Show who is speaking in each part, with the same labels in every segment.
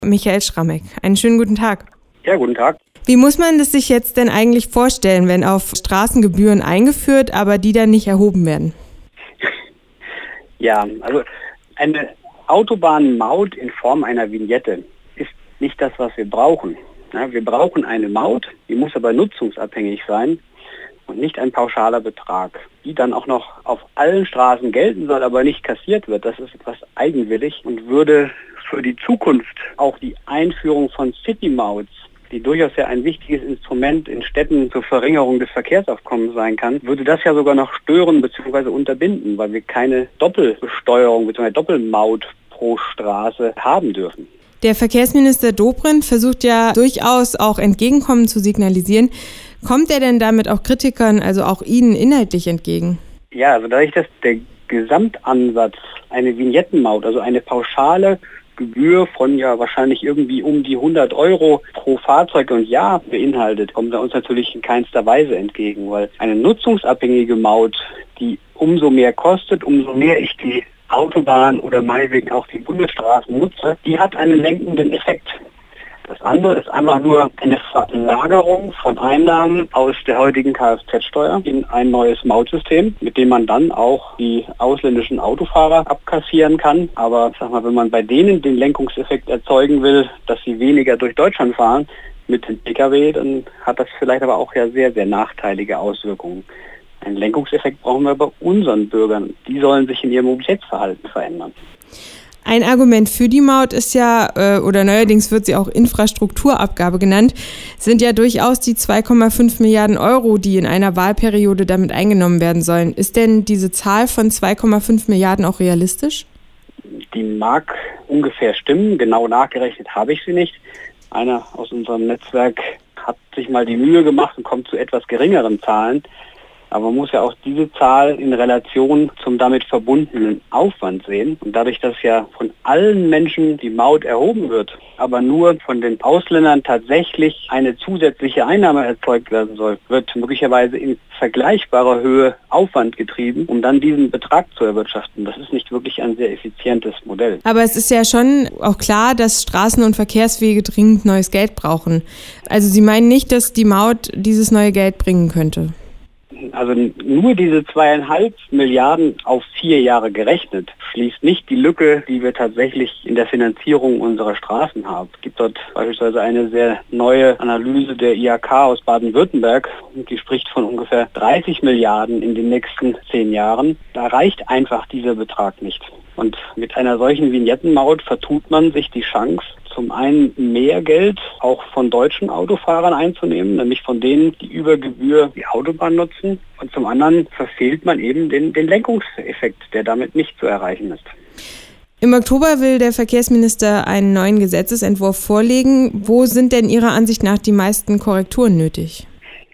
Speaker 1: Michael Schrammeck. Einen schönen guten Tag.
Speaker 2: Ja, guten Tag.
Speaker 1: Wie muss man das sich jetzt denn eigentlich vorstellen, wenn auf Straßengebühren eingeführt, aber die dann nicht erhoben werden?
Speaker 2: Ja, also eine Autobahnmaut in Form einer Vignette ist nicht das, was wir brauchen. Ja, wir brauchen eine Maut, die muss aber nutzungsabhängig sein und nicht ein pauschaler Betrag, die dann auch noch auf allen Straßen gelten soll, aber nicht kassiert wird. Das ist etwas eigenwillig und würde für die Zukunft auch die Einführung von City-Mauts, die durchaus ja ein wichtiges Instrument in Städten zur Verringerung des Verkehrsaufkommens sein kann, würde das ja sogar noch stören bzw. unterbinden, weil wir keine Doppelbesteuerung bzw. Doppelmaut pro Straße haben dürfen.
Speaker 1: Der Verkehrsminister Dobrindt versucht ja durchaus auch Entgegenkommen zu signalisieren. Kommt er denn damit auch Kritikern, also auch Ihnen, inhaltlich entgegen?
Speaker 2: Ja, also dadurch, dass der Gesamtansatz eine Vignettenmaut, also eine pauschale Gebühr von ja wahrscheinlich irgendwie um die 100 Euro pro Fahrzeug und Jahr beinhaltet, kommt er uns natürlich in keinster Weise entgegen, weil eine nutzungsabhängige Maut, die umso mehr kostet, umso mehr ich die Autobahn oder meinetwegen auch die Bundesstraßen nutze, die hat einen lenkenden Effekt. Das andere ist einfach nur eine Verlagerung von Einnahmen aus der heutigen Kfz-Steuer in ein neues Mautsystem, mit dem man dann auch die ausländischen Autofahrer abkassieren kann. Aber sag mal, wenn man bei denen den Lenkungseffekt erzeugen will, dass sie weniger durch Deutschland fahren mit dem Pkw, dann hat das vielleicht aber auch ja sehr, sehr nachteilige Auswirkungen. Einen Lenkungseffekt brauchen wir bei unseren Bürgern. Die sollen sich in ihrem Mobilitätsverhalten verändern.
Speaker 1: Ein Argument für die Maut ist ja, oder neuerdings wird sie auch Infrastrukturabgabe genannt, sind ja durchaus die 2,5 Milliarden Euro, die in einer Wahlperiode damit eingenommen werden sollen. Ist denn diese Zahl von 2,5 Milliarden auch realistisch?
Speaker 2: Die mag ungefähr stimmen. Genau nachgerechnet habe ich sie nicht. Einer aus unserem Netzwerk hat sich mal die Mühe gemacht und kommt zu etwas geringeren Zahlen. Aber man muss ja auch diese Zahl in Relation zum damit verbundenen Aufwand sehen. Und dadurch, dass ja von allen Menschen die Maut erhoben wird, aber nur von den Ausländern tatsächlich eine zusätzliche Einnahme erzeugt werden soll, wird möglicherweise in vergleichbarer Höhe Aufwand getrieben, um dann diesen Betrag zu erwirtschaften. Das ist nicht wirklich ein sehr effizientes Modell.
Speaker 1: Aber es ist ja schon auch klar, dass Straßen und Verkehrswege dringend neues Geld brauchen. Also Sie meinen nicht, dass die Maut dieses neue Geld bringen könnte?
Speaker 2: Also nur diese 2,5 Milliarden auf 4 Jahre gerechnet schließt nicht die Lücke, die wir tatsächlich in der Finanzierung unserer Straßen haben. Es gibt dort beispielsweise eine sehr neue Analyse der IHK aus Baden-Württemberg, die spricht von ungefähr 30 Milliarden in den nächsten 10 Jahren. Da reicht einfach dieser Betrag nicht. Und mit einer solchen Vignettenmaut vertut man sich die Chance, zum einen mehr Geld auch von deutschen Autofahrern einzunehmen, nämlich von denen, die über Gebühr die Autobahn nutzen. Und zum anderen verfehlt man eben den Lenkungseffekt, der damit nicht zu erreichen ist.
Speaker 1: Im Oktober will der Verkehrsminister einen neuen Gesetzesentwurf vorlegen. Wo sind denn Ihrer Ansicht nach die meisten Korrekturen nötig?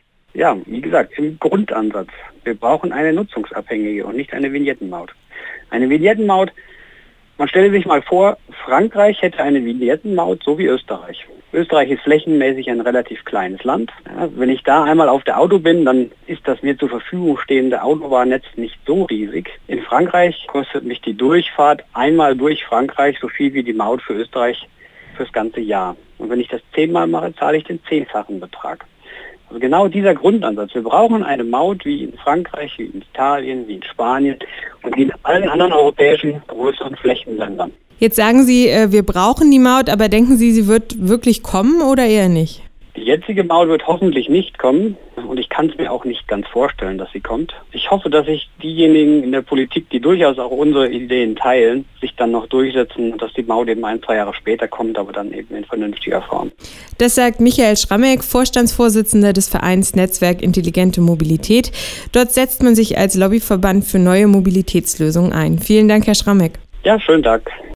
Speaker 2: Ja, wie gesagt, im Grundansatz. Wir brauchen eine nutzungsabhängige und nicht eine Vignettenmaut. Eine Vignettenmaut, man stelle sich mal vor, Frankreich hätte eine Vignettenmaut, so wie Österreich. Österreich ist flächenmäßig ein relativ kleines Land. Ja, wenn ich da einmal auf der Auto bin, dann ist das mir zur Verfügung stehende Autobahnnetz nicht so riesig. In Frankreich kostet mich die Durchfahrt einmal durch Frankreich so viel wie die Maut für Österreich fürs ganze Jahr. Und wenn ich das 10-mal mache, zahle ich den 10-fachen Betrag. Also genau dieser Grundansatz. Wir brauchen eine Maut wie in Frankreich, wie in Italien, wie in Spanien und wie in allen anderen europäischen größeren Flächenländern.
Speaker 1: Jetzt sagen Sie, wir brauchen die Maut, aber denken Sie, sie wird wirklich kommen oder eher nicht?
Speaker 2: Die jetzige Maut wird hoffentlich nicht kommen und ich kann es mir auch nicht ganz vorstellen, dass sie kommt. Ich hoffe, dass sich diejenigen in der Politik, die durchaus auch unsere Ideen teilen, sich dann noch durchsetzen und dass die Maut eben 1-2 Jahre später kommt, aber dann eben in vernünftiger Form.
Speaker 1: Das sagt Michael Schrammeck, Vorstandsvorsitzender des Vereins Netzwerk Intelligente Mobilität. Dort setzt man sich als Lobbyverband für neue Mobilitätslösungen ein. Vielen Dank, Herr Schrammeck.
Speaker 2: Ja, schönen Dank.